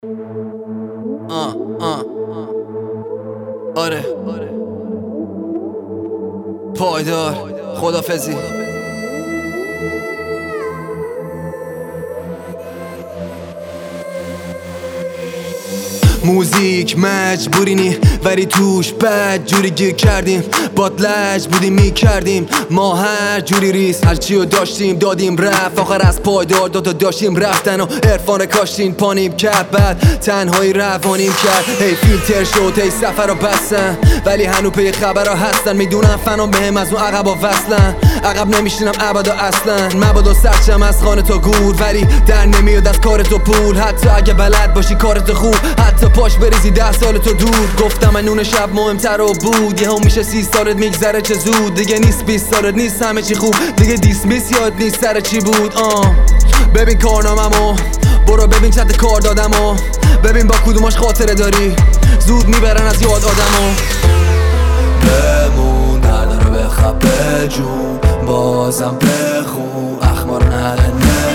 آره پایدار خدافزی. موزیک مجبوری نی ولی توش بد جوری گیر کردیم، بادلج بودیم میکردیم ما هر جوری ریس، هر چی رو داشتیم دادیم رفت، آخر از پایدار دوتا داشتیم رفتن و عرفان کاشتین پانیم کرد، بعد تنهایی روانیم کرد. هی فیلتر شد هی سفر رو بستن ولی هنو پی خبر ها هستن، میدونم فنا بهم از اون عقب ها وصلن، عقب نمیشینم ابدا اصلا، مبادا سرچم از خانه تا گور ولی در نمیاد از کار تو پول، حتی اگه بلد باشی کارت خوب، حتی پاش بریزی 10 سال تو دور. گفتم من نون شب مهمتر رو بود، یهو میشه 30 سالت میگذره چه زود، دیگه نیست 20 سالت نیست همه چی خوب، دیگه دیسمیس یاد نیست سر چی بود. ببین کارناممو برو ببین چت کار دادمو، ببین با کدوماش خاطره داری، زود میبرن از یاد آدمو. بمون درد رو بخواب بجون، بازم بخون اخبار نره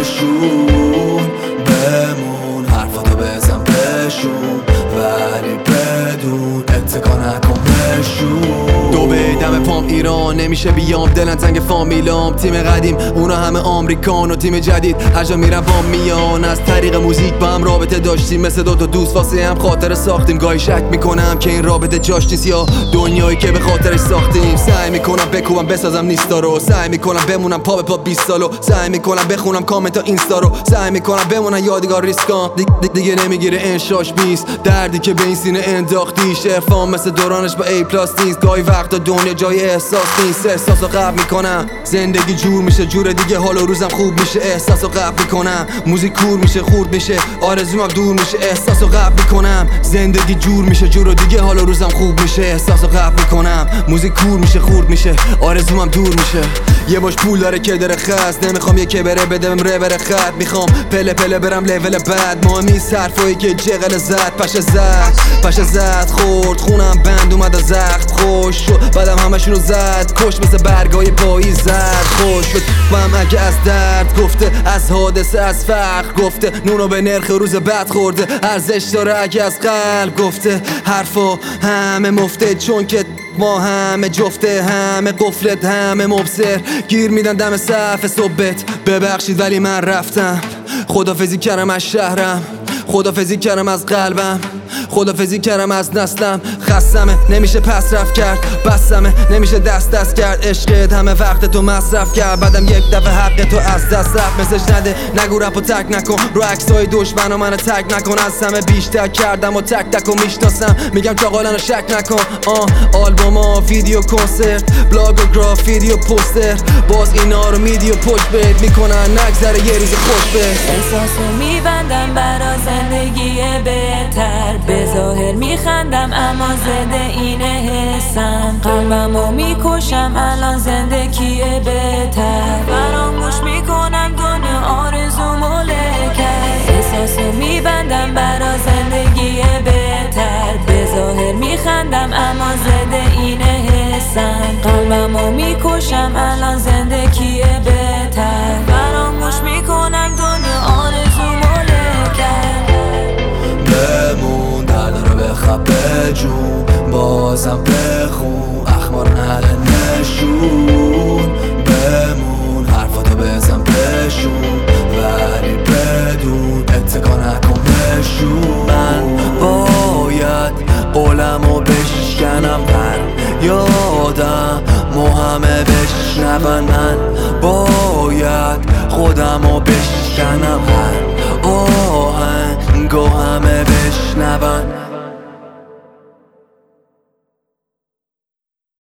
نشون، بمون حرفاتو بزن بشون ولی بدون اتکا نکن بشون. دو بیدم پام ایران نمیشه بیام، دلن تنگ فامیلام، تیم قدیم اونا همه آمریکان و تیم جدید هر جا میرم با میان، از طریق موزیک با هم رابطه داشتیم مثل دوتا دوست واسه هم خاطره ساختیم، گاهی شک میکنم که این رابطه جاش نیست یا دنیایی که به خاطرش ساختیم، سعی میکنم بکوبم بسازم نیستا رو، سعی میکنم بمونم پا به پا 20 سالو، سعی میکنم بخونم کامنت ها اینستا رو، سعی میکنم بمونم یادگار ریسکام، دیگه نمیگیره انشاش بیست، دردی که به این سینه انداختیش، عرفان مثل دورانش با ای پلاس نیست، گاهی وقتا دنیا جای احساس نیست، احساسو قبل میکنم زندگی جور میشه جور دیگه، حال و روزم خوب میشه، احساسو قبل میکنم موزیک کور میشه خورد میشه، آرزومم دور میشه، احساسو قبل میکنم زندگی جور میشه جور دیگه، حال و روزم خوب میشه، احساسو قبل میکنم موزیک کور میشه خورد میشه، آرزومم دور میشه. یه باش پول داره که داره خست، نمیخوام یکی بره بدم ره بره خط، میخوام پله پله برم لول بعد، مهمی صرفایی که جغل زد پشه زد خورد خونم بند اومد از زخم خوش شد، بعدم همشونو زد کش مثل برگای پاییز زد خوش شد هم اگه از درد گفته، از حادثه از فقر گفته، نونو به نرخ روز بعد خورده، ارزش داره اگه از قلب گفته، حرفا همه مفته چون که ما همه جفته، همه قفلت همه مبصر، گیر میدن دم صف صبحت، ببخشید ولی من رفتم، خدافزی کردم از شهرم، خدافزی کردم از قلبم، خدافزی کردم از نسلم، خستمه نمیشه پس رفت کرد، بسمه نمیشه دست کرد، عشقت همه وقت تو مصرف کرد، بعدم یک دفعه حق تو از دست رفت، مسج نده نگو رپو تک نکن، رو عکسای دشمنا منو تک نکن، از همه بیشتر کردم و تک تک و میشناسم، میگم چاقالانو شک نکن، آلبوما ویدیو کنسرت بلاگ و گرافیتی و پوستر، باز اینا رو میدی و پشت بهت میکنن نگذره یه روز خوش بهت. احساسو میبندم برا زندگی بهتر، به ظاهر میخندم اما زده اینه حسم، قلبمو میکشم الان زندگی بهتر، فراموش میکنم دنیا آرزومو کرد، احساسو میبندم برا زندگی بهتر، به ظاهر میخندم اما زده اینه حسم، قلبمو میکشم الان زندگی بهتر، فراموش میکنم دنیا آرزومو کرد. بمون درد رو بخواب بجون، بازم بخون اخبار نره نشون، بمون حرفاتو بزن بشون ولی بدون اتکا نکن بشون. من باید قولمو بشکنم هر یادم همه بشنون، من باید خودمو بشکنم هر آهنگو همه بشنون.